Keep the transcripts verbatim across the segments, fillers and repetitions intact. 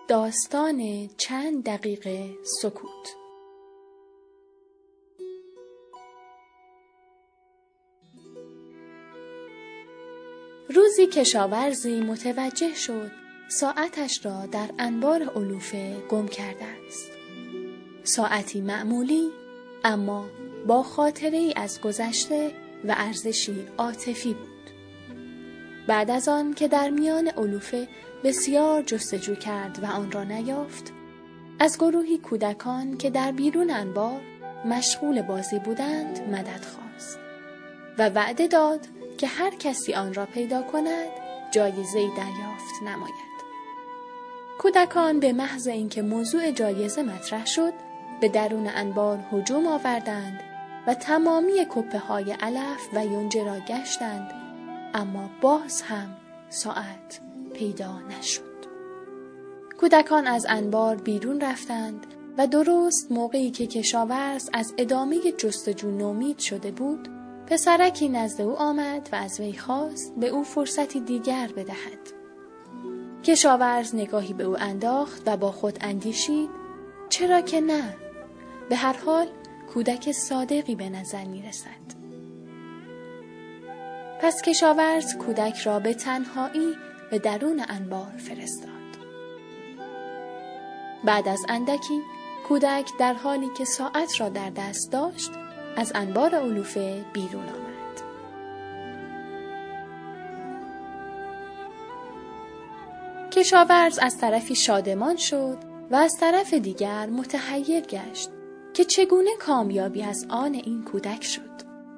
داستان چند دقیقه سکوت. روزی کشاورزی متوجه شد ساعتش را در انبار علوفه گم کرده است. ساعتی معمولی اما با خاطره‌ای از گذشته و ارزشی عاطفی بود. بعد از آن که در میان علوفه بسیار جستجو کرد و آن را نیافت، از گروهی کودکان که در بیرون انبار مشغول بازی بودند مدد خواست و وعده داد که هر کسی آن را پیدا کند جایزه‌ای دریافت نماید. کودکان به محض اینکه موضوع جایزه مطرح شد به درون انبار هجوم آوردند و تمامی کپه‌های علف و یونجه را گشتند، اما باز هم ساعت پیدا نشد. کودکان از انبار بیرون رفتند و درست موقعی که کشاورز از ادامه جستجو نومید شده بود، پسرکی نزد او آمد و از وی خواست به او فرصتی دیگر بدهد. کشاورز نگاهی به او انداخت و با خود اندیشید چرا که نه؟ به هر حال کودک صادقی به نظر می رسد. پس کشاورز کودک را به تنهایی به درون انبار فرستاد. بعد از اندکی کودک در حالی که ساعت را در دست داشت از انبار علوفه بیرون آمد. کشاورز از طرفی شادمان شد و از طرف دیگر متحیر گشت که چگونه کامیابی از آن این کودک شد.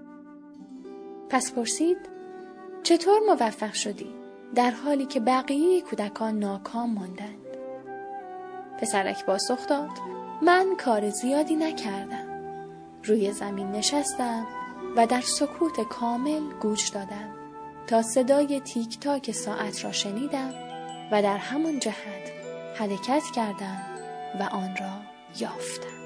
پس پرسید چطور موفق شدی در حالی که بقیه کودکان ناکام ماندند؟ پسرک پاسخ داد من کار زیادی نکردم. روی زمین نشستم و در سکوت کامل گوش دادم تا صدای تیک تاک ساعت را شنیدم و در همان جهت حرکت کردم و آن را یافتم.